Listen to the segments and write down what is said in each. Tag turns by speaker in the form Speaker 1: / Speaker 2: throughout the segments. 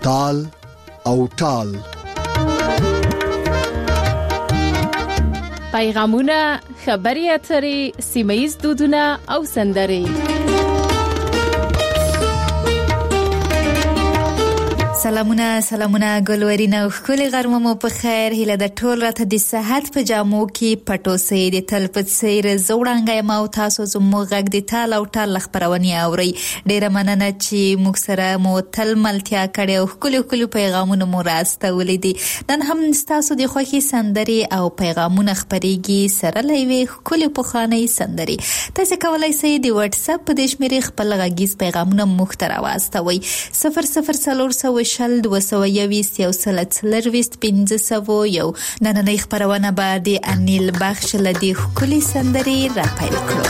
Speaker 1: تال او ټال.
Speaker 2: پیغامونه، خبري اترې، سیمه‌ییز دودونه او سندرې.
Speaker 3: سلامونه ګلورینه او خولي غرمه مو په خیر. هله د ټول راته د صحت په جامو کې پټو سي د تلپت سیر زوړانګای ما او تاسو زمو غږ د تال او ټال خبرونی اوري. ډیره مننه چې موږ سره مو تل ملتیا کړي او خولي پیغامونه مو راستولې دي. نن هم تاسو د خوښي سندري او پیغامونه خبريږي سره لوي خولي په خاني سندري. تاسو کولای شئ د واتس اپ په د شمیرې خپل غږیز پیغامونه مختره واستوي 00 شل 221 یو سلسلر وست 501. نننۍ خبرونه به د انیل بخش لدی خولي سندري را پیل کړو.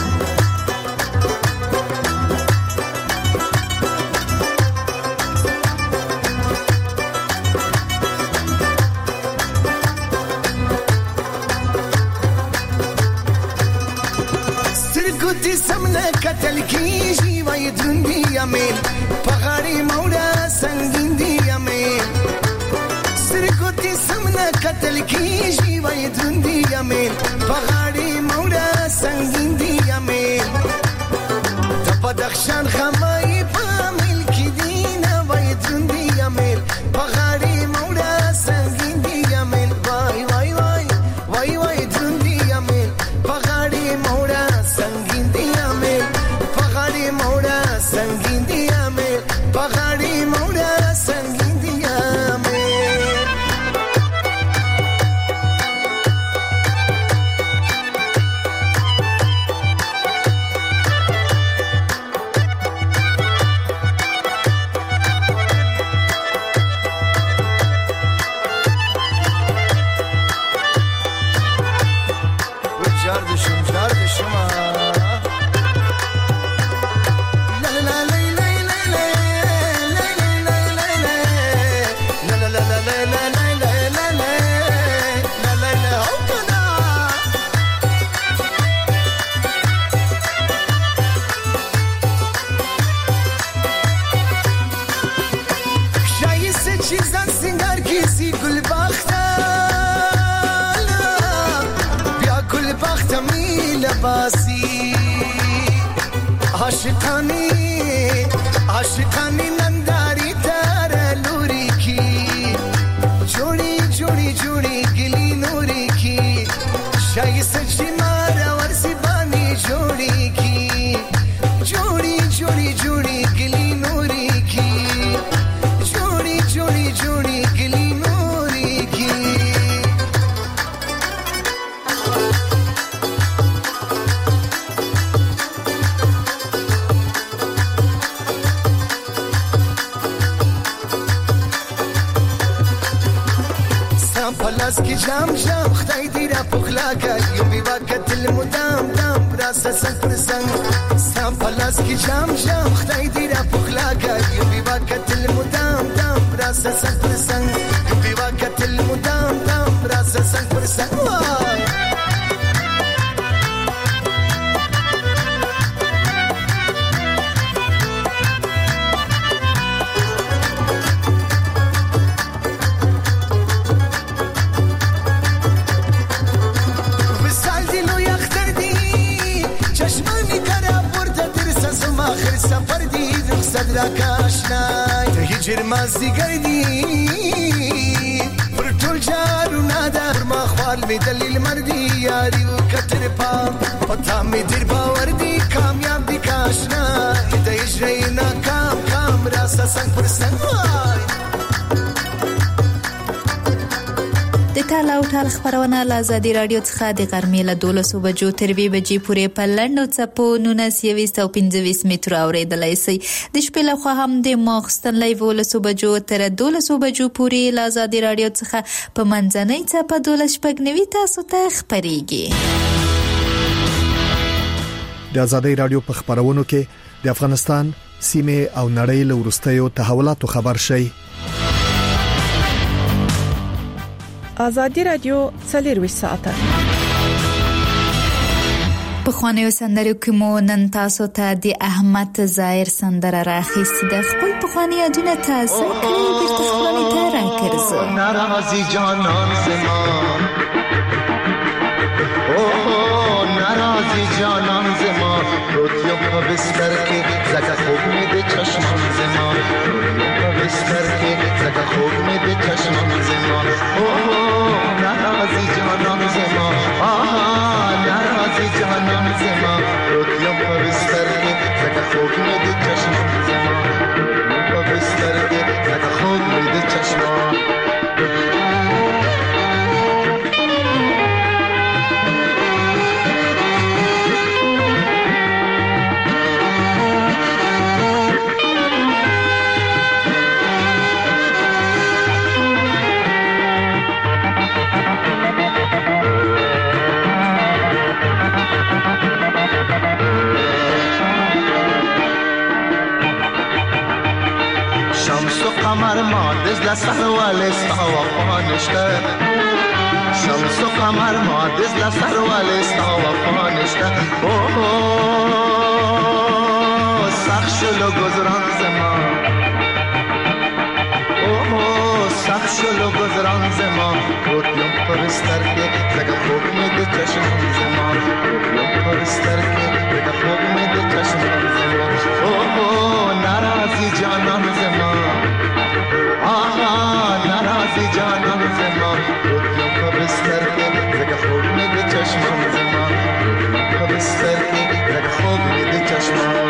Speaker 4: سترګو سمنه کتل کیږي وای دروندي امیل پغاړي مولا سنگین دی امیل. سترګو سمنه کتل کیږي وای دروندي امیل پغاړي مولا سنگین دی امیل. د بدخشان خمای په مل کې دینه وای دروندي امیل پغاړي مولا سنگین دی امیل. وای وای وای وای وای دروندي امیل پغاړي مولا سنگین دی امیل پغاړي مولا سنگین دی امیل پغاړي مولا سنگین دی امیل. جار د شما چیزان سنگار کسی گل بخته بیا گل بخته می لباسی عاشقانی ننداری تر لوری کی جوڑی گلی نوری کی شای سچی مارا ورسی بانی جوڑی کی جوڑی گلی نوری کی جوڑی گلی نوری کی. سام پلاس کی جام خدای دی را پخلا کړي بي وخت المدام دام راس سنگ پر سنگ. سام پلاس کی جام خدای دی را پخلا کړي بي وخت المدام دام راس سنگ پر سنگ بي وخت المدام دام راس سنگ پر سنگ. سفر دی رخصت را کاشنای ته هجر مازی گردی پر ټول جارو نادا پر ما خپل می دلیل مردی یاری و کتر پام پتا می در باور دی کامیاب دی کاشنای ته هجر ناکام راسا سنگ پر سنگ.
Speaker 3: د ټال او ټال خبرونه له آزادي رادیو څخه د غرمې له 12 بجو تر 2 بجې پورې په لنډو څپو 1925 متر اوریدلای شئ. د شپې له خوا هم د ماخستن لایو 12 بجو تر 12 بجو پورې له آزادي رادیو څخه په منځنۍ څپه 12 تاسو ته خبريږي.
Speaker 1: د آزادي رادیو په خبرونو کې د افغانستان سیمه او نړۍ له ورستیو تحولاتو خبر شئ.
Speaker 5: آزادي رادیو 24 ساعته
Speaker 3: په خوانیو سندرو کې مو نن تاسو ته د احمد ظاهر سندره راخیستې ده. خپل پخواني یادونه تازه کړئ، بیرته خپلې ته راګرځو.
Speaker 4: ناراضي جانان زما، اوه ناراضي جانان زما، روتیم په بستر کې زکه خوب مې د چشمان زما، روتیم په بستر کې زکه خوب مې د چشمان زما، اوه ناراضي جانان زما، ناراضي جانان زما، روتیم په بستر کې زکه خوب مې د چشمان زما، روتیم په بستر کې زکه خوب مې د چشمان. قمر ما دزل سر ولستا وفا نشته، شمس و قمر ما دزل سر ولستا وفا نشته، اوه سخت شلو گذران زما، اوه سخت شلو گذران زما، روتیم پر بستر کې زکه خوب مې د چشمان زما، روتیم پر بستر کې زکه خوب مې د چشمان زما، اوه ناراضي جانان زما، ناراضي جانان زما، روتیم په بستر کې زکه خوب مې د چشمان زما، روتیم په بستر کې زکه خوب مې د چشمان.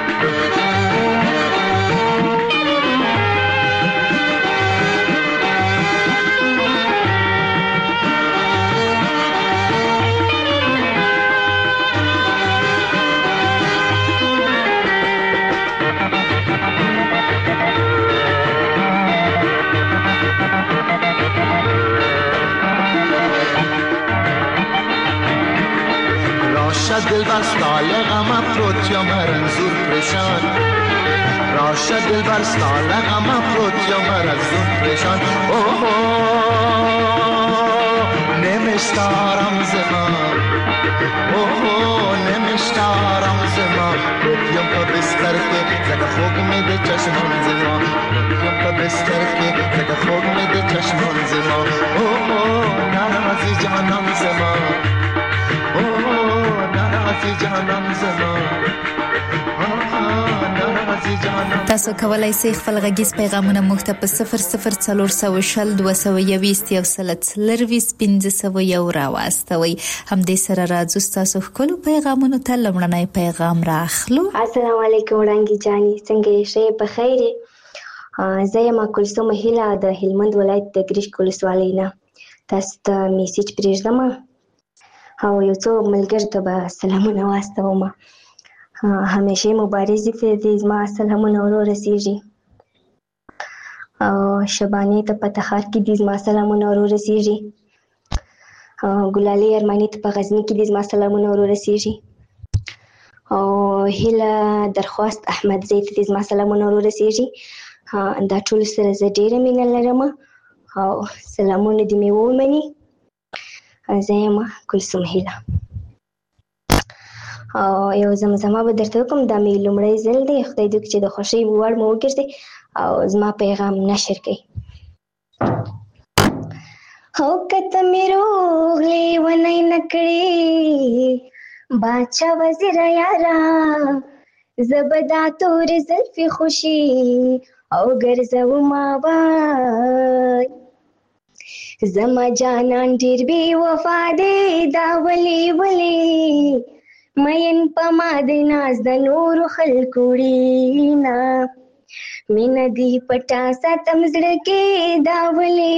Speaker 4: دل بر سال غم افروت یا مرنزور پریشان، راشه دل بر سال غم افروت یا مرنزور پریشان، اوه نمیشتارم زما، اوه نمیشتارم زما، روتیم په بستر کې زکه خوب مې د چشمان زما، روتیم په بستر کې زکه خوب مې د چشمان زما، اوه ناراضي جانان زما،
Speaker 3: تاسو کولای شئ خپل غږیز پیغامونه موږ ته په 00420201501 راواستوي. همدې سره راځو تاسو خپل پیغامونو ته لمړنی پیغام راخلو.
Speaker 5: السلام علیکم وړانګي جاني، څنګه یې؟ ښه په خیر؟ زه یم کلثوم هیله د هلمند ولایت د ګریش ولسوالۍ نه. تاسو ته میسج پرېږدم او یو څو ملګرو ته به سلامونه واستوم. همیشه مبارزې ته دې زما سلامونه ورو رسیږي، او شبانې ته په تخار کې دې زما سلامونه ورو رسیږي، ګلالۍ ارماني ته په غزني کې دې زما سلامونه ورو رسیږي، او هیله درخواست احمد زی ته دې زما سلامونه ورو رسیږي. دا ټول سره زه ډېره مینه لرم او سلامونه دې مې ومني. زه یم کلثوم هیله. او یو زمزمه به درته وکړم، دا مې لومړی ځل دی. خدای دې وکړي چې د خوښۍ وړ مو وګرځي او زما پیغام نشر کړئ. او کته مې روغ لیونی نه کړې باچا وزیر یارا، زه به دا تورې زلفې خوشي او ګرځومه وای، زما جانان ډېر بې وفا دی، دا ولې مین په ما د ناز د نورو خلکو وړینا، مینه دې پټه ساتم زړه کې، دا ولې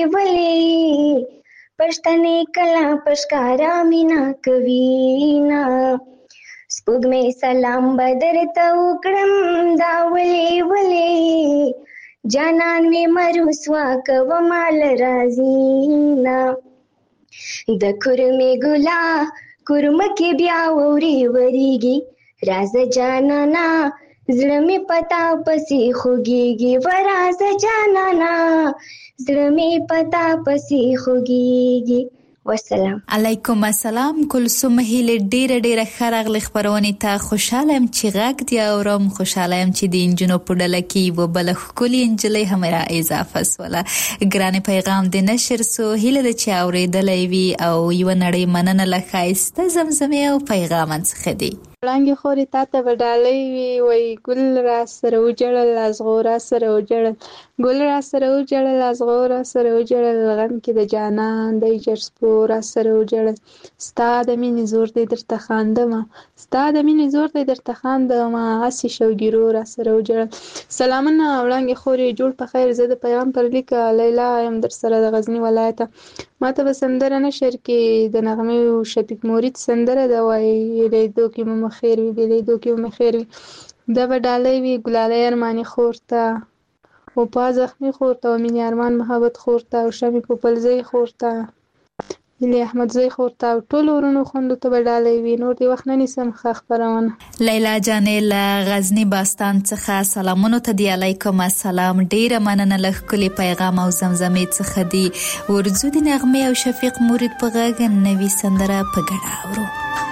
Speaker 5: پښتنې کله په ښکاره مینه کوینا، سپوږمۍ سلام به درته وکړم، دا ولې جانان مې مرسوا کومه له رازینا، د کورمې ګلا کورمه کې بیا وریږي، رازه جانانا زړه مې پتا پسې خوږیږي، ورازه جانانا زړه مې پتا پسې خوږیږي، والسلام.
Speaker 3: علیکم السلام. کلثوم هیله ډیره خراغلی خبرونه ته خوشاله يم چې غږ دی اورم. خوشاله يم چې د انجنونو په ډله کې و بل خولي انجلي هم را اضافه سوله. ګرانه پیغام د نشر سو هیله د چا اوریدلې وی او یو نړۍ مننه لخایسته زمزمه او پیغام څخه دی.
Speaker 6: وړانګې خوري تاته بدالې وی وای ګل را سره وجړل از غورا سره وجړل ګل را سره وجړل از غورا سره وجړل غم کې د جانان د جرسپور سره وجړل ستا د مینې زور دې درته خاندم ستا د مینې زور دې درته خاندم اسی شوګیرو را سره وجړل. سلامونه وړانګې خوري جوړ په خیر. زه د پیغام پر لیک لیلا ام در سره د غزنی ولایت. ماته به سندره نشر کې د نغمه او شفیق مورید سندره دا وای لیدو کې مو خیر وی لیدو کې مو خیر وی دا وډالې وی ګلالې ارمانی خورته او په زخمی خورته او مینې ارمان محبت خورته او شمی په پلزی خورته ملي احمد زی خورته او ټول ورونو خوندو ته وډالې وی. نور دی وخت نه نیسم خبرونه.
Speaker 3: لیلا جانې له غزنی باستان څخه سلامونه ته دی. علیکم السلام. ډیره مننه له کلی پیغام او زمزمې څخه دی. ورزو دی نغمه او شفیق مورید په غږ نوې سندره په ګډه اورو.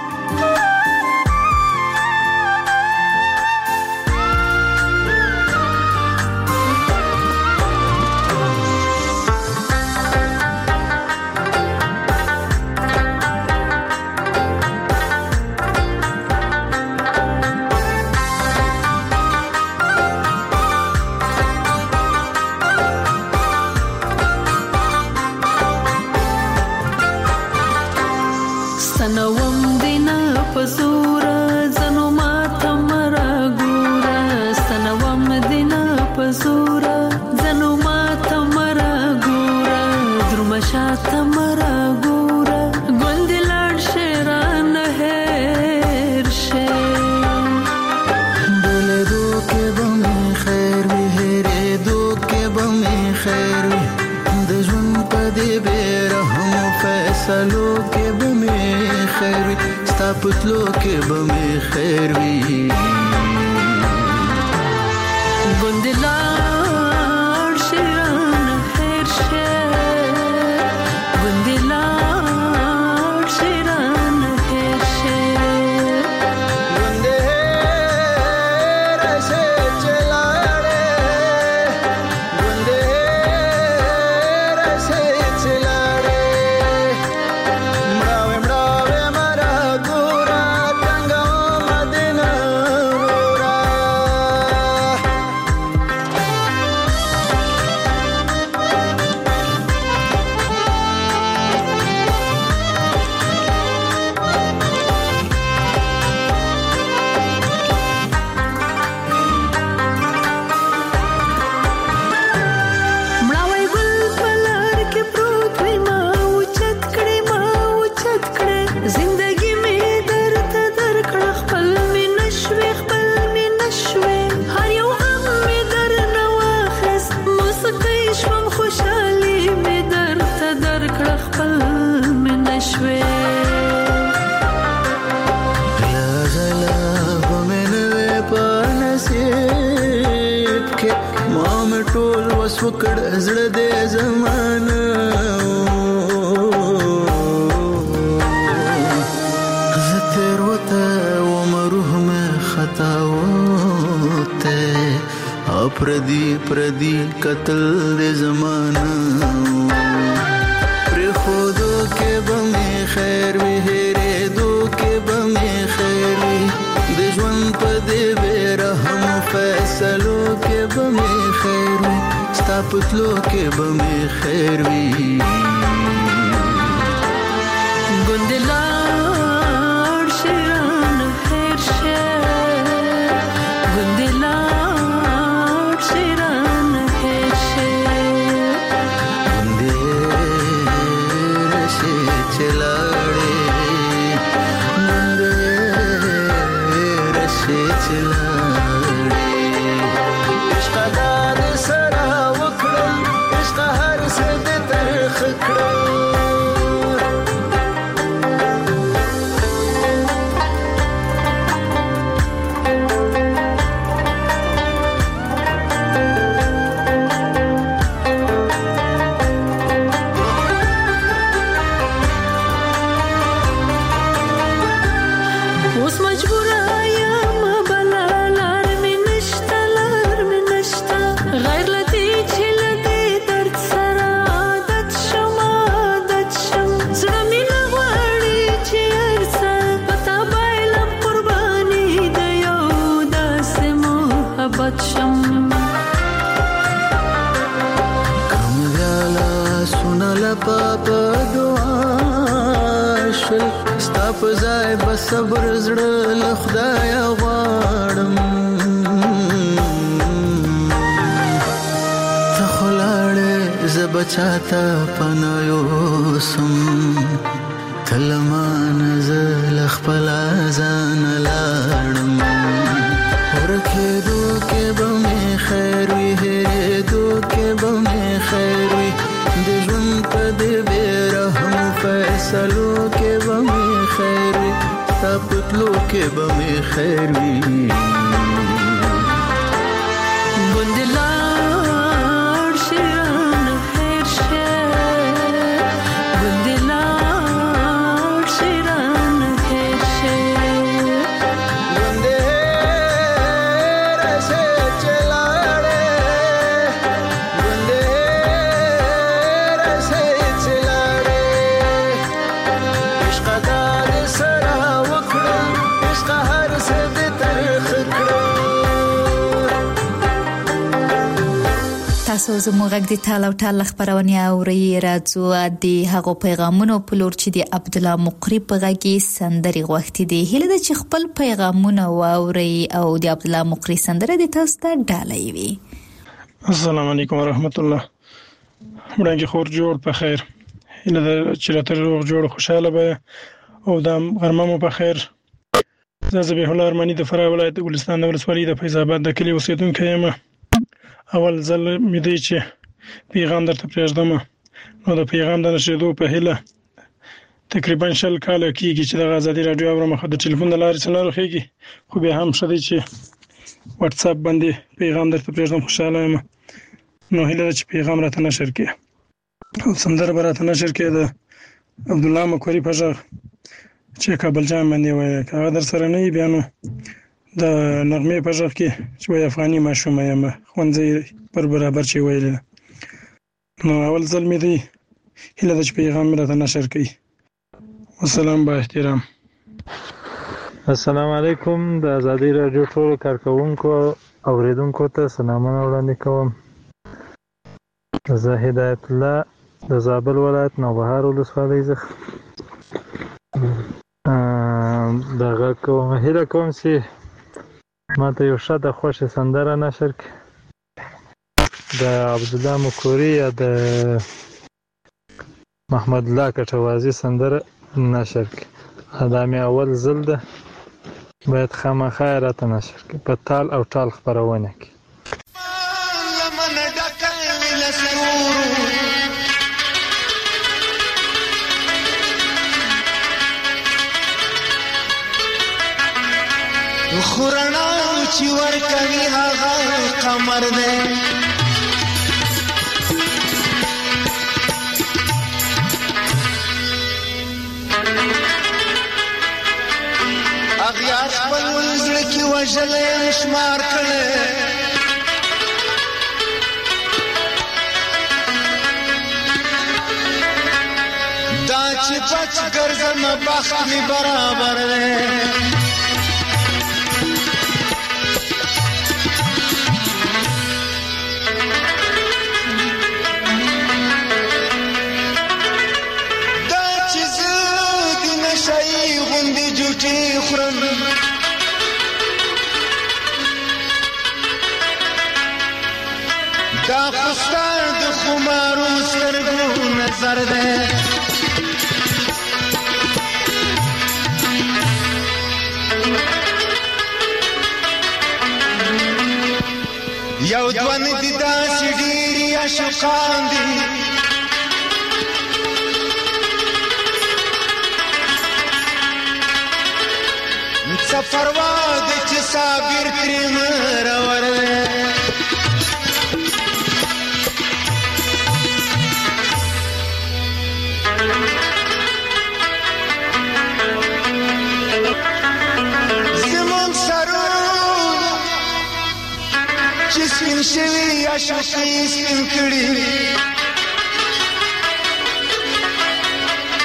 Speaker 7: پتلو کې به مې خیر وي ګوندلار شیران خیر شه ګوندلار شیران خیر شه ګوندې راسه چلاړې ګوندې راسه چلاړې مړاوې وکړ زړه دې زمانه زتر وته و مروح مې خطا وته پردي قتل دې زمانه پر خودو کې به مې خیر وي هره دو کې به مې خیر وي د ژوند په دې رحم فیصلو کې به مې خیر وي ستا پتلو کې به مې خیر وي ګوندلار شیران خیر شه ګوندلار شیران خیر شه ګوندې راشي چلاړې ګوندې راشي چلاړې عشق دار سره وکړم عشق هر څه دې ترخ
Speaker 8: خود شم
Speaker 7: کم دیالا سونا لپا پا دعا شل ستا پزای بصبر زړه لخدای غواړم بچاتا پنایو سم تلمان زل خپلا زان لاړم ورکه دو کې به خیر وي هره دو کې به خیر وي د ژوند په دې رحم فیصلو کې به خیر وي تپتلو کې به خیر وي بندلا
Speaker 3: تاسو زموږ غږ د تاله او ټال خبرونه اوري راځو د هغو پیغامونو په لور چې د عبد الله مقری په غږی سندري غوښتي دي هله د چې خپل پیغامونه واوري او د عبد الله مقری سندره د تاسو ته ډالۍ وي.
Speaker 9: السلام علیکم ورحمت الله. وړاندې خور جوړ په خیر هله د چیرته روغ جوړ خوشاله به او د غرمه مو په خیر. زه به الله ارمانی د فراه ولایت ګلستان د ولسوالۍ د فیض آباد د کلی اوسیدونکی یم. اول ځل مې دی چې پیغام درته پرېږدم نو د پیغام د نشریدو په هیله تقریبا 100 کاله کېږي چې د ازادي رادیو اورم خو د ټلیفون د لارې څنګه راخېږي خو به هم شته چې واتس اپ باندې پیغام درته پرېږدم خوشاله یم نو هیله چې پیغام راته نشر کړي او سندره راته نشر کړي د عبد الله مقری په ځای چې کابل جام باندې وایي هغه در سره نه بیا نو د نغمه په ځخ کې چې وای افغاني ماشومه یم خوندې پر برابر چې ویل نو اول ځل مې دی هله د پیغام راته نشر کړي. والسلام با احترام.
Speaker 10: السلام علیکم. د ازادي رادیو ټول کارکونکو اوریدونکو ته سلامونه وړاندې کوم. زه هدایت الله د زابل ولایت نوبهار ولسوالۍ څخه دغه کوم هیله کوم چې ما ته یو شاته خوښه سندره نشر کړي د عبد الله مقری یا د محمد الله کټوازی سندره نشر کړي. دا مې اول ځل ده باید خامخا راته نشر کړي په تال او ټال خبرونه کې.
Speaker 4: خورنا چې ور کوي هغه قمر دی اغیار خپل زړه کې وژلې شمار کړي دا چې بچ ګرځم بخت می برابر دی دا خستار د خمارو سترګو نظر ده یو دوان دي داسې ډېرې عاشقان دي سفر واده چې صابر کریم راور زمون سرو چې سپین شوي عاشقي سپین کړي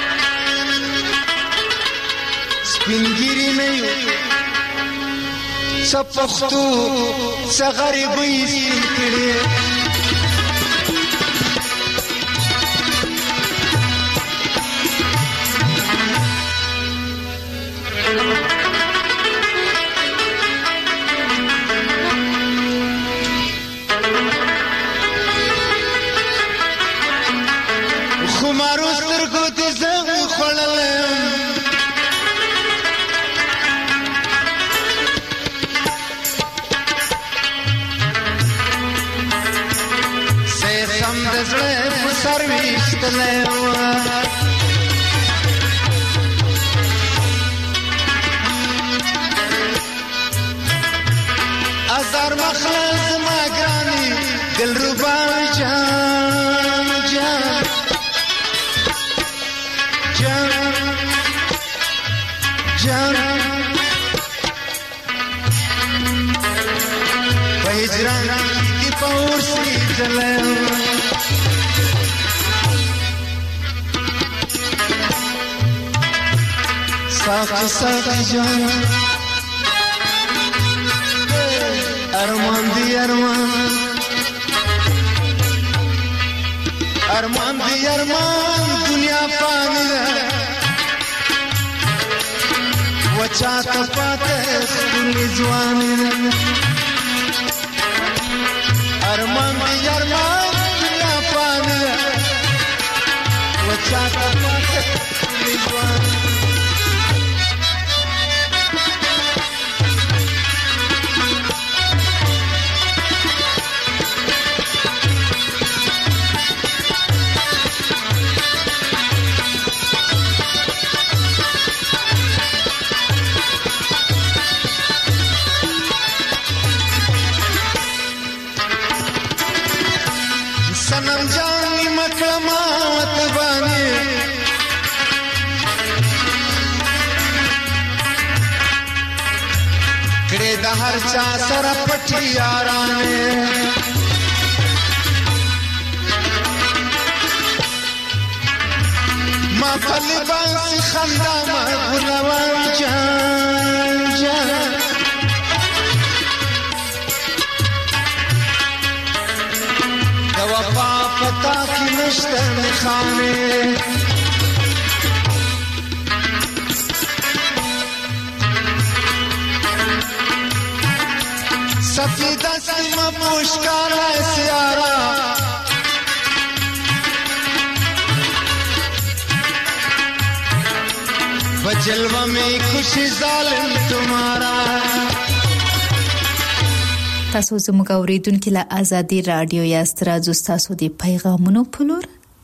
Speaker 4: سپینګیری نه یو سپختو سغریبی سپین کړي خمارو سترګو دې زنګ خوړلم سم د زړه په سر ویشتلی وه ازار مخله زما ګرانې دلربا جان جان جان جان په هجران کې په ورسې ځلی ساقی ساقی جان ارمان دی ارمان ارمان دی ارمان دنیا پانی ده وچا تپاته سپنی ځواني ده ارمان دی ارمان دنیا پانی ده وچا تپاته سپنی ځواني सनम जानी मकमात बानी कड़े द हर चा सर पठी याराने मा फली बांसी खंदा मा गुलवान जान जान वफा पता की नश्ते में खाने सफीदा सीमा पुष्कारा सियारा बजलवा में खुशी जालिम तुम्हारा
Speaker 3: تاسو زموږ اوریدونکو له ازادي رادیو یاست راځو تاسو د پیغامونو په لور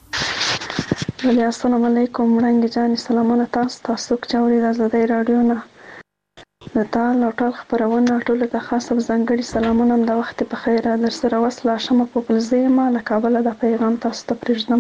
Speaker 6: السلام علیکم وړاندې جان سلامونه تاسو چاوري د ازادي رادیو نه د تعال او ټول خبرونه ټول ته خاصه ځانګړي سلامونه د وخت په خیر در سره وصله شمه په بلځه ما له کابل د پیغام تاسو ته پرېږدم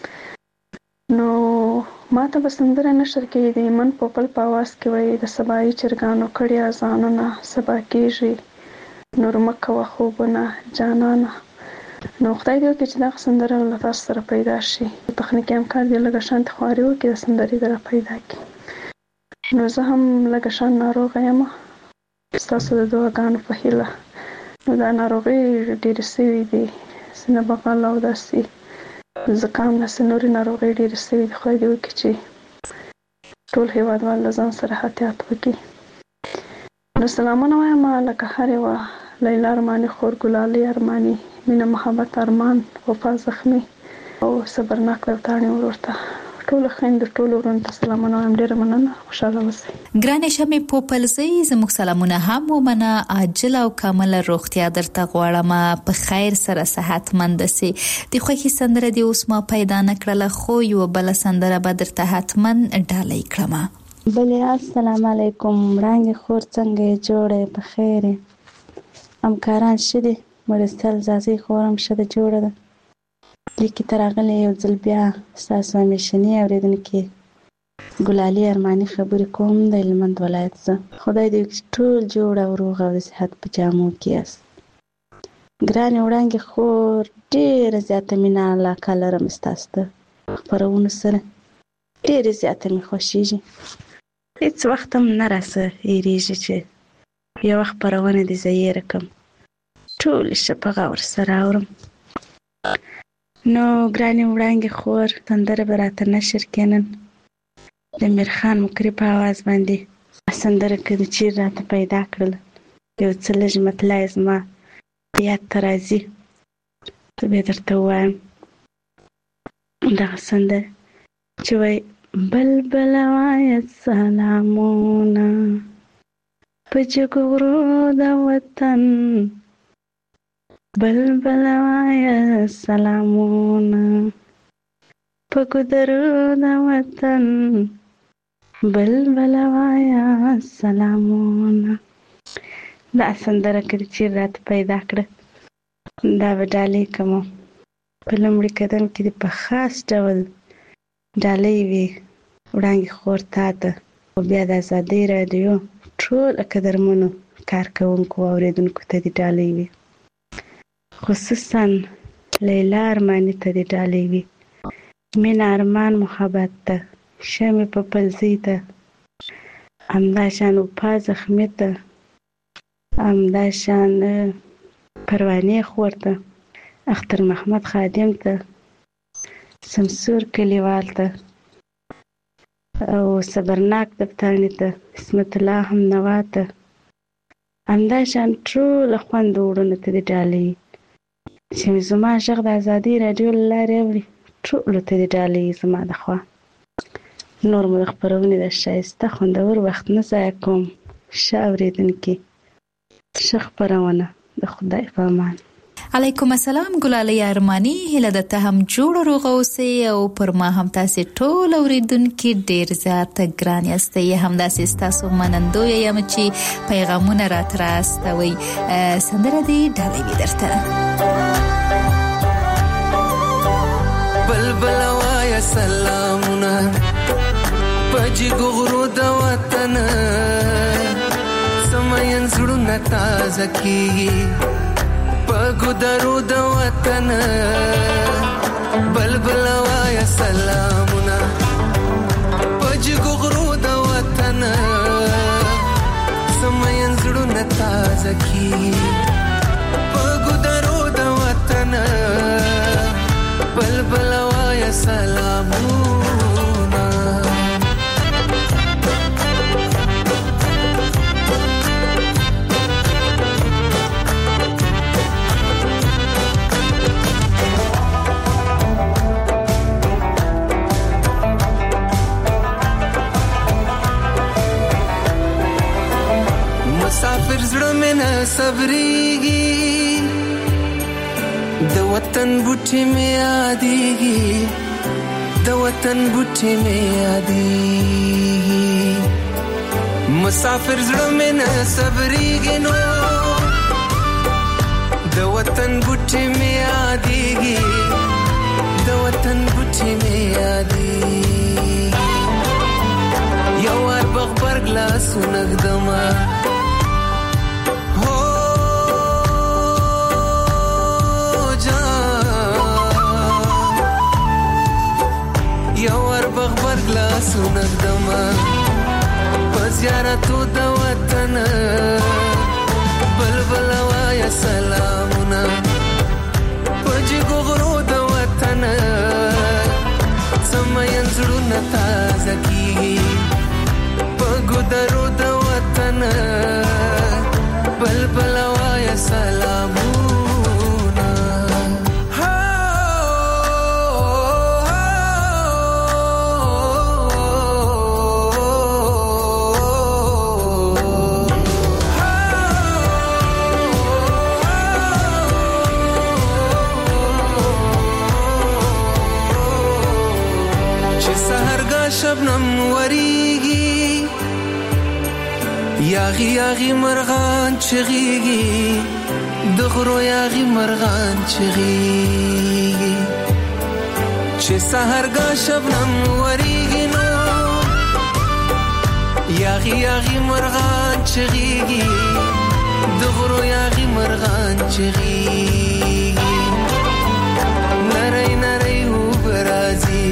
Speaker 6: نو ما ته بسندره نشر کې د من په خپل پاواز کې وای د سبای چرګانو کړي ازانونه سبا کېږي نور مکه و خوبونه جانانه نو خدای دې وکړي چې دا سندره له تاسو سره پیدا شي تخنیکي امکان دی لږه شانت خواري وکړي د سندرې در پیدا کړي نو زه هم لږه شان ناروغه یم تاسو د دعاګانو په هیله نو دا ناروغي ډېرې سوي دي سینه بغل او داسې زکام داسې نورې ناروغۍ ډېرې سوي دي خدای دې وکړي چې ټول هېوادوال له ځان سره احتیاط وکړي نو سلامونه وایم لکه هر یوه لیلا ارماني خور ګلالۍ ارماني مینه محبت ارمان وفا زخمي او صبرناک لوتاڼي ورته ټول خویندو ټول ورونو ته سلامونه وایم ډېره مننه خوشحاله اوسئ
Speaker 3: ګرانې شمې پوپلزۍ زموږ سلامونه هم ومنه عاجل او کامله روغتیا درته غواړم په خیر سره صحتمند سي د خوښي سندره دې اوس ما پیدا نه کړله خو یو بل سندره به درته حتما ډالۍ کړم
Speaker 8: بله السلام علیکم وړانګې خور څنګه یې جوړه په خیر همکاران ښه دي مرستیال ځاځي خورم ښه ده جوړه ده لیکې ته راغلی یو ځل بیا ستاسو همیشني اورېدونکې ګلالۍ ارماني خبرې کوم د هلمند ولایت زه خدای دې وکړي ټول جوړ او روغ او د صحت په جامو کې یاست ګرانې وړانګې خور ډېره زیاته مینه علاقه لرم ستاسو ته خپرونو سره ډېرې زیاته مې خوښېږي هېڅ وخت هم نه راسه هېرېږي چې یو خبرونه دي زیره کوم ټول شپه ور سره اورم. نو ګراني وړانګې خور سندره به راته نشر کینن د میرخان مکري په आवाज باندې سندره کې د چیر راته پیدا کړل یو څه لږ مطلع زما یاد ته راځي ته به درته ووایم دغه سندره چې وایي بلبل وایه سلامونه په جګو غرو د وطن بلبل وایه سلامونه په ګودرو د وطن بلبل وایه سلامونه. دا سندره که چیر راته پیدا کړه دا به ډالۍ کوم په لومړي قدم کې د په خاص ډول ډالۍ وي وړانګې خور تا ته او بیا د ازادۍ راډیو ټول قدرمنو کارکوونکو او اورېدونکو ته د ډالۍ وي خصوصا لیلا ارماني ته د ډالۍ وي مینه ارمان محبت ته شمې په پلزۍ ته همداشان وپا زخمي ته همداشان پروانې خور ته اختر محمد خادم ته سمسور کلیوال ته او صبرناک دفتانې ته اسمت الله هم نوا ته همداشان ټول خوند وړونه ته د ډالۍ چې زما غږ د ازادۍ راډیو له لارې اوري ټولو ته د ډالۍ زما د خوا. نور مو د خپرونې د ښایسته خوندور وخت نه ضایع کوم. ښه اورېدونکي ښه خپرونه د خدای په امان.
Speaker 3: علیکم السلام ګلالۍ ارماني هله د ته هم جوړ روغ اوسئ او پر ما هم تاسې ټول اوریدونکي ډیر زیات ګران یاستئ همداسې ستاسو منندویه یم چې پیغامونه راته راستوئ. سندره دې ډالۍ وي درته
Speaker 4: بلبل وایه سلامونه په جګو غرو د وطن سمین زړونه تازه کیږي په ګودرو د وطن بلبل وایه سلامونه په جګو غرو د وطن سمین زړونه تازه کیږي په ګودرو د وطن بلبل وایه سلامونه. مسافر زړه مې نه صبرېږي د وطن بوټي مې یادېږي د وطن بوټي مې یادېږي مسافر زړه مې نه صبرېږي نو د وطن بوټي مې یادېږي د وطن بوټي مې یادېږي یو وار بغبرګ لاسونه ږدمه بغبرګ لاسونه ږدمه په زیارتو د وطن بلبل وایه سلامونه په جګو غرو د وطن سمین زړونه تازه کیږي په ګودرو د وطن بلبل وایه سلامونه. شبنم وریږي یاغي یاغي مرغان چغيږي د غرو یاغي مرغان چغيږي چې سحرګه شبنم وریږي نو یاغي یاغي مرغان چغيږي د غرو یاغي مرغان چغيږي نری نری وبرازي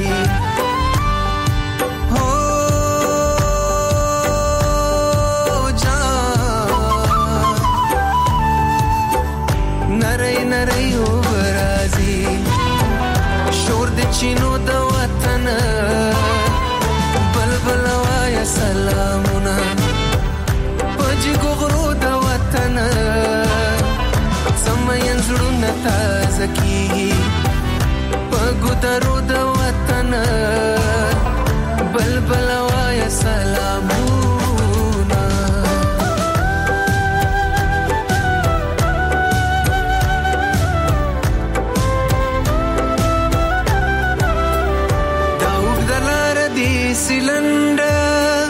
Speaker 11: نری نری وبرازي شور د چینو د وطن بلبل وایا سلامونه پجی ګغرو د وطن سمین زړونه تازه کیږي پګو درو د وطن بلبل وایا سلامونه داوګ دلار دی سیلنډر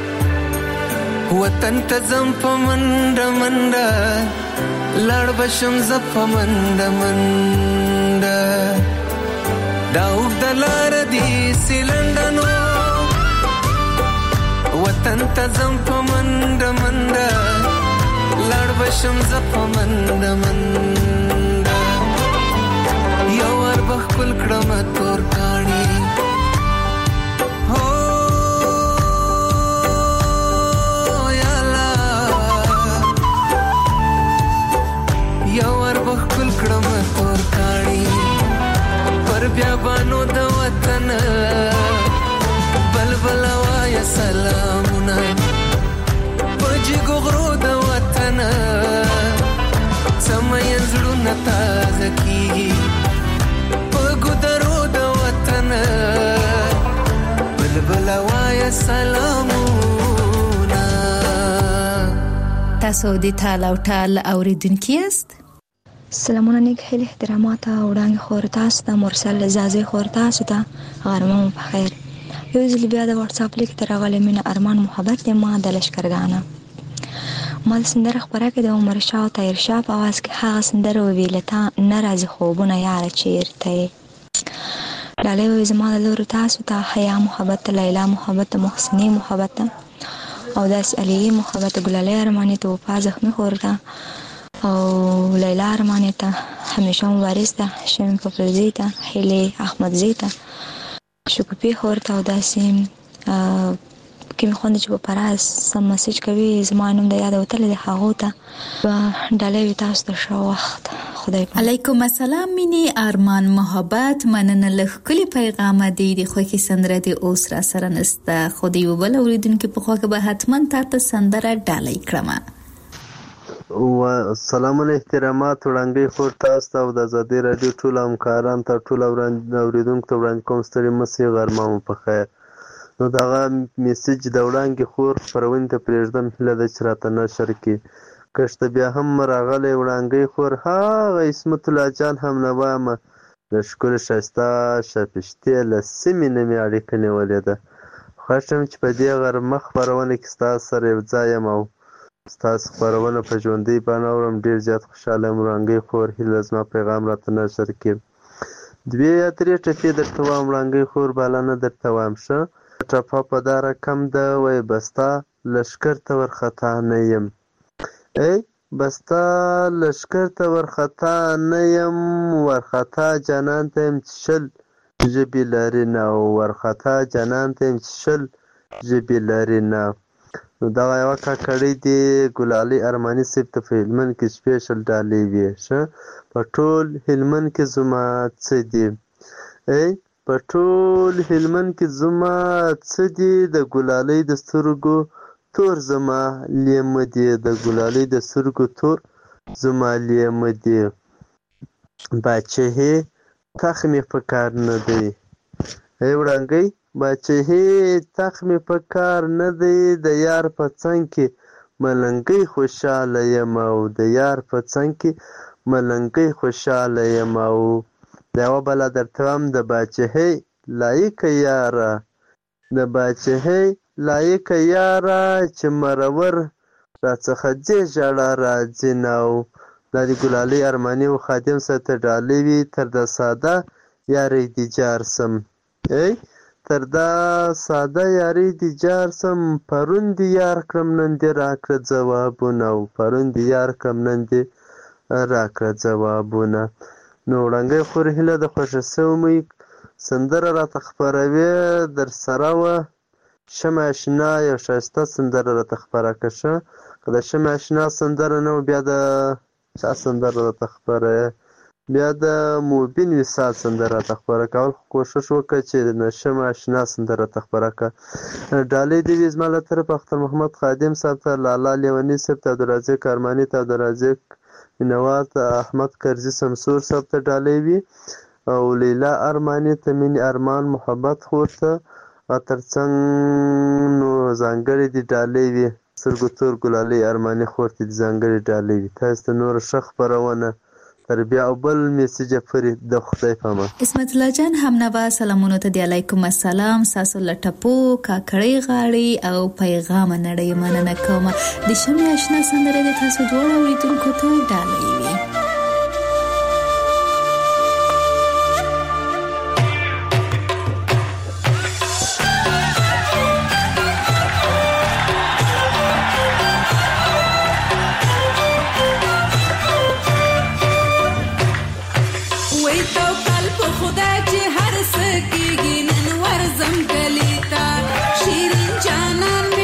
Speaker 11: وطن ته زم په منډه منډه لړ بشم ز په منډه منډه داوګ دلار دی سیلنډنو وطن ته زم په منډه منډه لړ بشم ز په منډه منډه یو ور بخل کړم تور کاڼي بخل کړم تور کاڼي پر بیا بانو د وطن بلبل وایا سلامونه پجی ګغرو د وطن سمین زړونه تازه کیږي پګو درو د وطن بلبل وایا سلامونه.
Speaker 3: تاسو د ټال او ټال اوریدونکي یاست؟
Speaker 12: سلامونه نیک هیله احترامات او وړاندې خور تاسو ته مرسل زازي خور تاسو ته غرمه په خیر. یو ځل بیا د واتس اپ لیک تر غلې مینه ارمان محبت ما د لشکرګانه مال سندره خبره کې د عمر شاه او طاهر شاه په आवाज کې هغه سندره ویلتا ناراضي خوبونه یار چیرته لاله وې زما د لور تاسو ته حیا محبت لیلا محبت محسنی محبت او داس علی محبت ګلاله ارمانه ته په ځخمه خورته او لیلا ارمانه ته همیشه مبارز ده شم په فلزیته هله احمد زیته شکوپی خورته او داسې کې خوند چې په پراز سم میسج کوي زمانوم د یاد وتل د هغه ته ډالې تاسو ته شو وخت خدای په
Speaker 3: علیکم السلام مینی ارمان محبت مننه لخ کلی پیغام دی د خو کې سندره دی اوس را سره نسته خدای وبل اوریدونکو په خو کې به حتما تاسو سندره ډالې کړم.
Speaker 13: و سلام علیکم احترامات وړاندې خور تاسو او د آزادۍ رادیو ټول همکاران ته ټول اوریدونکو ته وړاندې کوم ستړي مسي غرمه په خیر. نو دغه میسج د وړاندې خور خبرونه ته پرېږدم هله د چراته نشر کې کشته بیا هم راغلی وړاندې خور هغه اسمت الله جان هم نه وایم د شکر شایسته شپشتي له سیمې نه مې اړیکه نیولې ده خوښم چې په دې غرمه خبرونه کې ستاسو سره یو ځای یم او ستاسو خبرونه په ژوندۍ بڼه اورم ډېر زیات خوشحاله یم وړاندې خور هیله زما پیغام راته نشر کې 2 یا 3 ټپې درته وایم وړاندې خور بلنه درته وایم ښه ټپه په دا رقم ده وای بستا لشکر ته ورخطا نه یم ای بستا لشکر ته ورخطا نه یم ورخطا جانان ته یم شل ژبې لري نه ورخطا جانان ته یم شل ژبې لري نه. نو دغه یوه کاکړۍ دی ګلالي ارماني صاحب ته په هلمند کې سپیشل ډالۍ وي ښه په ټول هلمند کې زما څه دي ای په ټول هلمند کې زما څه دي د ګلالۍ د سترګو تور زما لیمه دي د ګلالۍ د سترګو تور زما لیمه دي باچهې تخ مې په کار نه دی ای وړانګۍ باچهې تخ مې په کار نه دی د یار په څنګ کې ملنګۍ خوشحاله یم او د یار په څنګ کې ملنګۍ خوشحاله یم او د یوه بله درته هم د باچهۍ لایقه یاره د باچهۍ لایقه یاره چې مرور راڅخه ځې ژړا راځي نه او دا د ګلالۍ ارماني و خادم سره ته ډالۍ وي تر د ساده یارۍ دې جار سم ای تر دا ساده یارۍ دې جار سم پرون دې یار کړم نن دې راکړه ځوابونه او پرون دې یار کړم نن دې راکړه ځوابونه. نو وړاندې خور هیله د خوښه سومې سندره راته خپروي در سره وه شمع اشنا یو ښایسته سندره راته خپره کړه ښه که د شمع اشنا سندره نه و بیا د چا سندره راته خپره بیا د موبین وصال سندره راته خپره کول کوشش وکړه چې نشم آشنا سندره راته خپره کړه ډالۍ دې وي زما له طرفه اختر محمد خادم صاحب ته لالا لیوني صاحب ته عبدالرزاق ارماني ته عبدالرزاق مینوال ته احمد کرزي سمسور صاحب ته ډالۍ وي او لیلا ارماني ته مینې ارمان محبت خور ته ترڅنګ نو ځانګړې دي ډالۍ وي سترګو تور ګلالۍ ارماني خور ته دي ځانګړې ډالۍ وي تاسو ته نور ښه خپرونه تر بیا او بل میسج پرې د خدای پامه
Speaker 3: اسمت الله جان همنوا سلامونه ته دی علیکم السلام ساسو لټپو کاکړی غاړي او پیغام نړۍ مننه کوم د شمې آشنا سندره د تاسو دوه اوریدونکو ته ډالۍ وي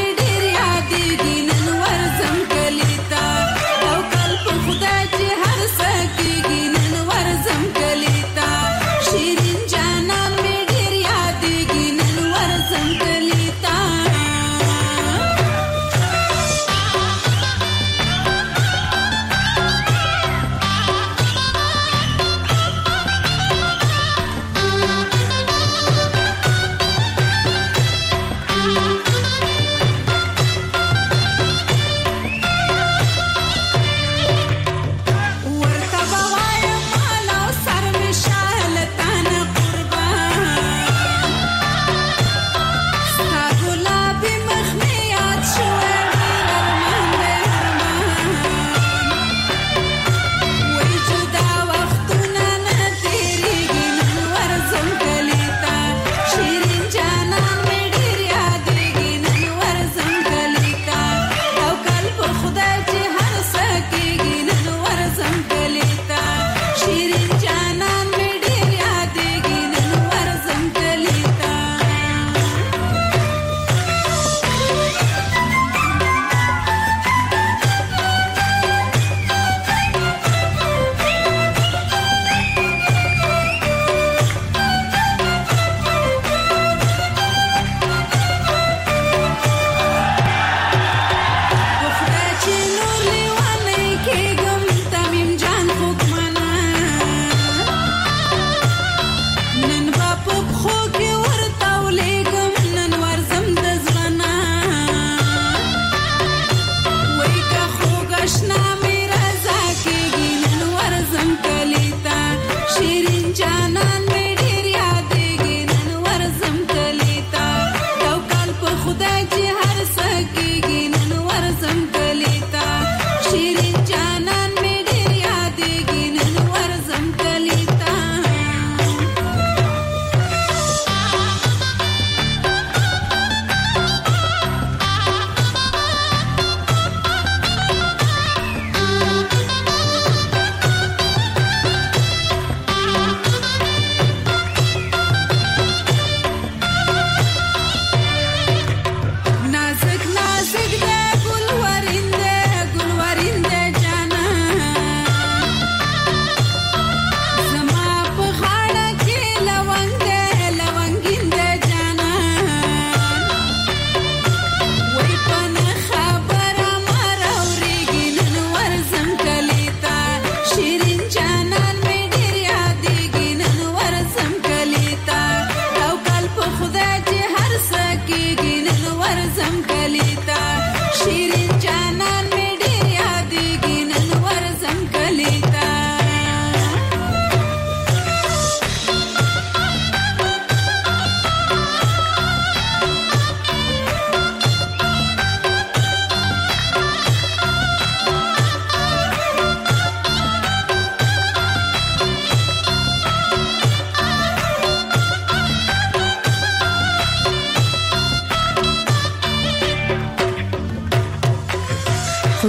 Speaker 14: هر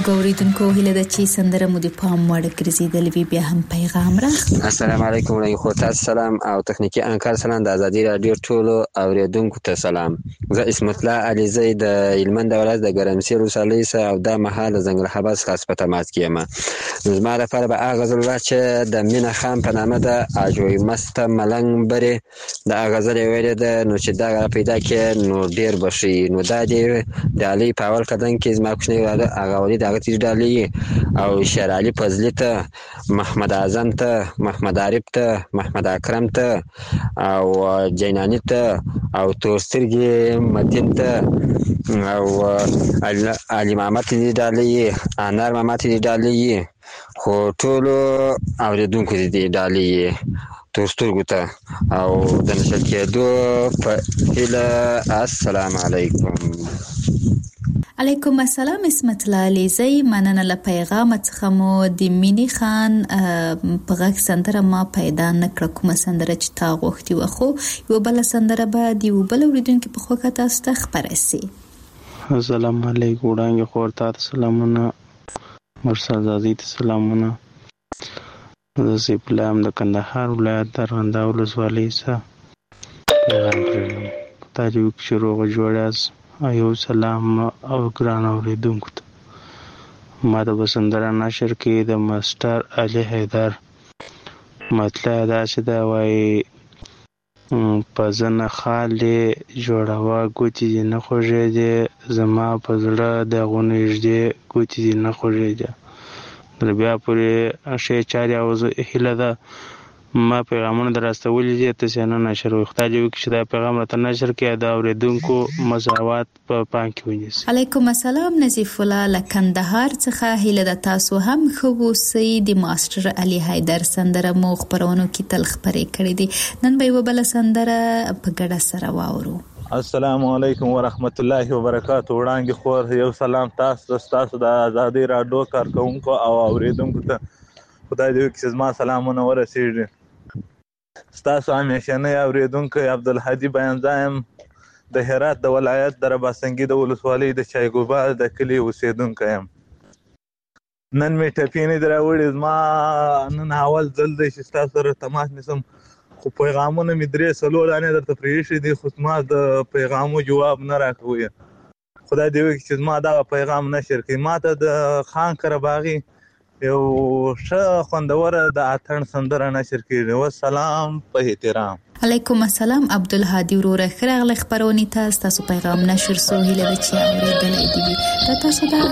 Speaker 3: موږ اوریدونکو هیله ده چې سندره مو د پام وړ ګرځیدلې وي. بیا هم پیغام راغلی.
Speaker 14: السلام علیکم ورحمت سلام او تخنیکی انکار سلام د ازادي رادیو ټولو اوریدونکو ته سلام. زه اسمت الله علیزی د هلمند ولایت د ګرمسیر ولسوالۍ څخه او د محل زنګل حبس خاص په تماس کېم. زما لپاره به هغه غزل چې د مینا خان په نامه د اجوی مست ملنګ بری د غزل ویلې ده نو چې دا پیدا کې نو ډیر بشي نو دا دی د علي په اول قدم کې زما کوچنی ولاده هغه ولې دغه تیر ډالۍ او شیر علي فضلی ته محمد اعظم ته محمد عارف ته محمد اکرم ته او جینانی ته او تورسترګي متین ته او علي محمد دې ډالۍ انار محمد دې ډالۍ خو ټولو اوریدونکو دې ډالۍ تورسترګو ته او د نشل کېدو په هیله. السلام علیکم.
Speaker 3: علیکم السلام اسمت الله علیزی. مننه له پیغام څخه مو د مینی خان په غږ سندره ما پیدا نکړه کومه سندره چې تا غوښتي و خو یو بل سندره به دی یو بل اوریدونکو په خوکه تاسو ته خبره سي.
Speaker 15: السلام علیکم وړاندې خور ته سلامونه مرسل زازی ته سلامونه. زه سیف الله د کندهار ولایت درغنده ولسوالۍ څخه پیغام پرېږدم. په تاجیک کې روغ جوړاست ایو سلام او ګران اوریدونکو ته ما د بسندره نشر کې د ماستر علي حیدر مطلب دا چې دا وایي په ځنه خالې جوړوا ګوتې دې نه خوږېدې زما په زړه د غونېږدې ګوتې دې نه خوږېدې تر بیا پورې ښې چارې او زه هیله ده ما پیغامونه در استولې دي تاسو نه نشر وي. خدای دې وکړي چې دا پیغام راته نشر کړي دا اوریدونکو مساوات په پام کې ونیسي.
Speaker 3: علیکم السلام نظیف الله لکندهار څخه هیله ده تاسو هم خو سي د ماستر علي حیدر سندره مو خبرونو کې تل خبرې کړې دي. نن به وبله سندره په ګډه سره واورو.
Speaker 16: السلام علیکم ورحمت الله وبرکاته. وړاندې خور یو سلام تاسو د ازادي رادیو کارکونکو او اوریدونکو ته خدای دې وکړي چې زما سلامونه ورسیږي. ستاسو همیشنی اوریدونکی عبدالهادي بیانزایم د هرات د ولایت د رباسنګي د ولسوالۍ د چایګوبا د کلي اوسیدونکی یم. نن مې ټپې نه دي راوړي. زما نن اول ځل دی چې ستاسو سره تماس نیسم خو پیغامونه مې 3-4 دانې درته پرېښي دي خو زما د پیغامو جواب نه راکوي. خدای دې وکړي چې زما دغه پیغام نشر کړي. ما ته د خان قرهباغي یو ښه خوندوره د اتڼ سندره نشر کړي. والسلام په احترام.
Speaker 3: علیکم السلام عبدالهادي وروره ښه راغلی خپرونې ته. ستاسو پیغام نشر سو هیله ده چې اورېدلی دې وي. دا تاسو دا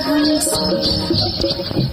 Speaker 3: هم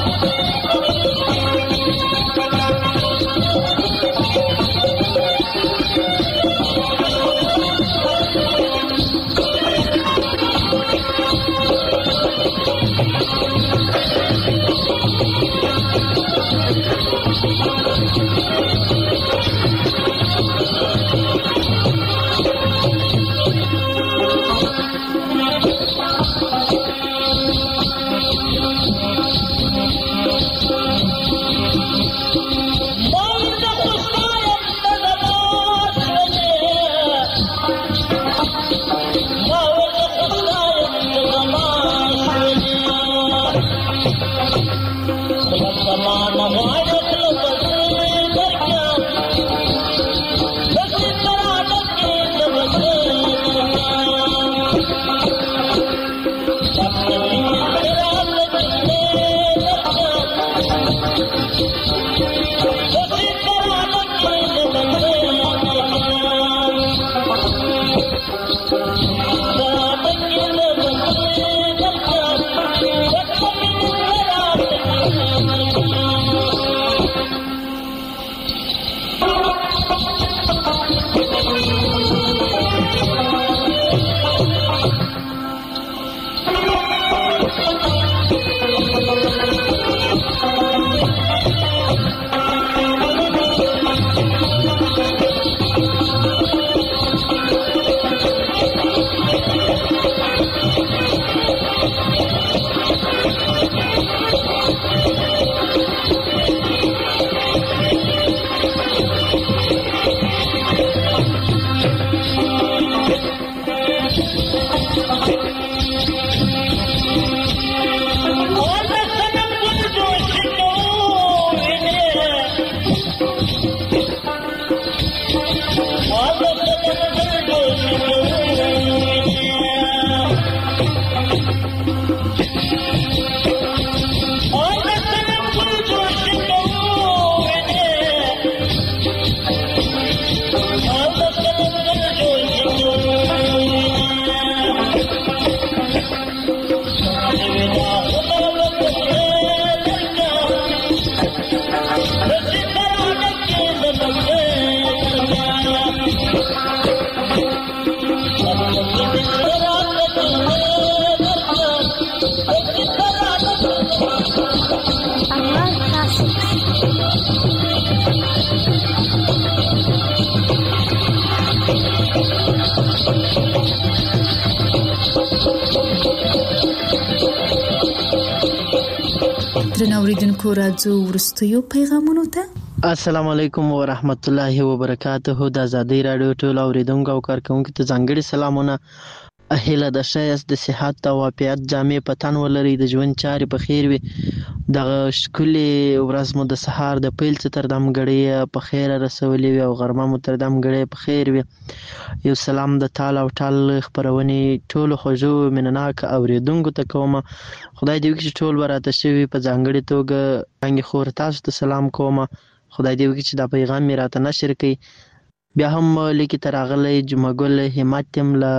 Speaker 3: درنوریدونکو راځو ورستیو پیغامونو ته.
Speaker 17: السلام علیکم ورحمت الله وبرکاته. د آزادۍ رادیو ټول اوریدونکو او کارکونکو ته ځانګړي سلامونه. هیله د ښایست د صحت او عافیت جامې په تن ولري، د ژوند چارې په خیر وي. دغه ښکلې ورځ مو د سهار د پیل څه تر دمګړۍ په خیر رسولې وي او غرمه مو تر دمګړۍ په خیر وي. یو سلام د تال او ټال خپرونې ټولو خوږو مینهناک اوریدونکو ته کوم. خدای دې وکړي چې ټول به راته شوي په ځانګړې توګه رنګې خور تاسو ته سلام کوم. خدای دې وکړي چې دا پیغام مې راته نشر کړي. بیا هم لیکي ته راغلی جمعه ګل همت یم له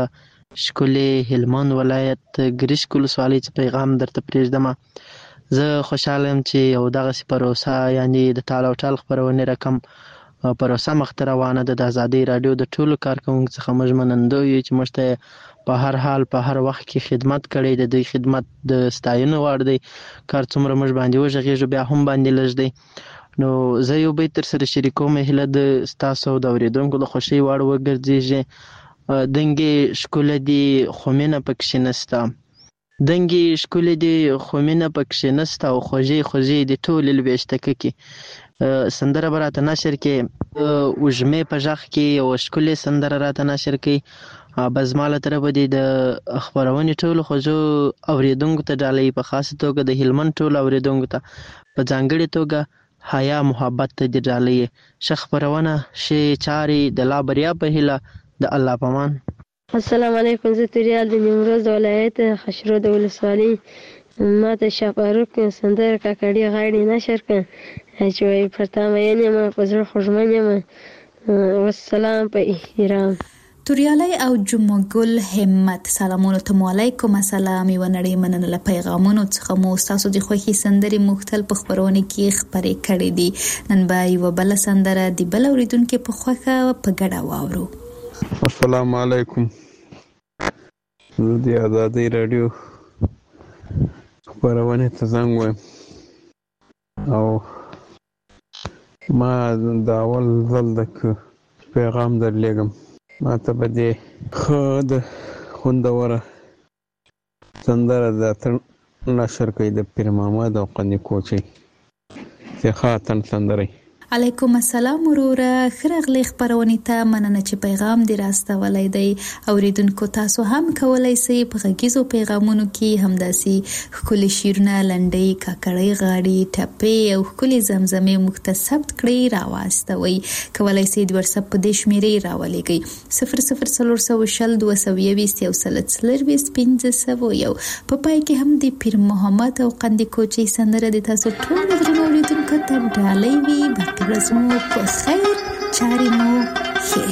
Speaker 17: ښکلې هلمند ولایت ګرشک ولسوالۍ څخه پیغام درته پرېږدم. زه خوشحاله یم چې یو دغسې پروسه یعنې د ټال او ټال خپرونې رقم پروسه مخته روانه ده. د ازادۍ راډیو د ټولو کارکوونکو څخه موږ منندوی یو چې موږ ته په هر حال په هر وخت کې خدمت کړی. د دوی خدمت د ستایلو وړ دی. کار څومره موږ باندې وغږېږو بیا هم باندې لږ دی. نو زه یو بیت در سره شریکوم، هیله د ستاسو او د اورېدونکو د خوښۍ وړ وګرځېږي. دنګې ښکله دي خو مینه پکښې نسته، دنګې ښکلې دي خو مینه پکښې نسته او خوږې خوږې دي ټولې لوېشته کې. سندره به راته نشر کې وږمې په غږ کې یوه ښکلې سندره راته نشر کوي. به زما له طرفه دې د خپرونې ټولو خوږو اورېدونکو ته ډالۍ، په خاصه توګه د هلمند ټولو اورېدونکو ته په ځانګړې توګه حیا محبت ته دې ډالۍ. ښه خپرونه، ښې چارې، د لا بریا په هیله، د الله په امان.
Speaker 18: السلام علیکم. زه توریال د نیمروز د ولایت خشرو د ولسوالۍ. ما ته شاه فاروق سندره کاکړي غاړې نشر کړه چې وایي پر تا مین یم په زړه خوږمن یم. والسلام په احترام.
Speaker 3: توریالی او جمعګل همت سلامونه ته علیکم السلام یو نړۍ مننه پیغامونو څخه مو تاسو د خوښي سندري مختلف خبرونه کې خبرې کړې دي نن به یو بل سندره د بل اوریدونکو په خوښه په ګډه واورو.
Speaker 15: السلام علیکم. د آزادۍ رادیو خبرونه ته زنګ وایم او ما د اول ځل د پیغام درلېږم. ما ته به دې ښه د خوندوره سندره د اتڼ نشر کوي د پیر محمد او قندي کوچۍ چې ښه اتڼ سندرې.
Speaker 3: علیکم السلام وروره خرغلی خبرونه ته مننه چې پیغام دی راستولای دی. اوریدونکو تاسو هم کولای شئ په غږیزو پیغامونو کې همداسي خولي شیرونه لنډي کاکړی غاړي ټپې او خولي زمزمې مختصب کړی راوستوي. کولای شئ د واتساپ په دې شمیرې راولېږئ 002022 په پای کې هم د پیر محمد او قندي کوچۍ سندره د تاسو ټول اوریدونکو ته ډالۍ وي. رسمو په خیر چاري مو ښه.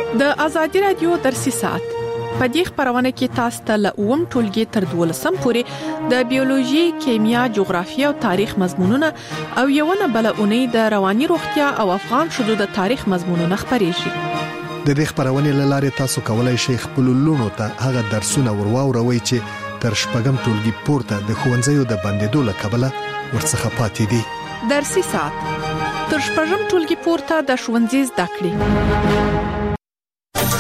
Speaker 19: د ازادي رادیو درسي ساعت په دې خبرونه کې تاسو ته له اوم ټولګي تر 12 پورې د بیولوژي، کیمیا، جغرافیه او تاریخ مضمونونه او یوونه بلونه د رواني روغتیا او افغان شذو د تاریخ مضمونونه خبرې شي.
Speaker 1: د دې خبرونه لاره تاسو کولای شئ خپل لونو ته هغه درسونه ورواوروي چې تر شپږم ټولګي پورته د ښوونځیو د بندیدو لکبله ورڅخه پاتې دي.
Speaker 19: درسي ساعت تر شپږم ټولګي پورته د ښوونځي زده کړې.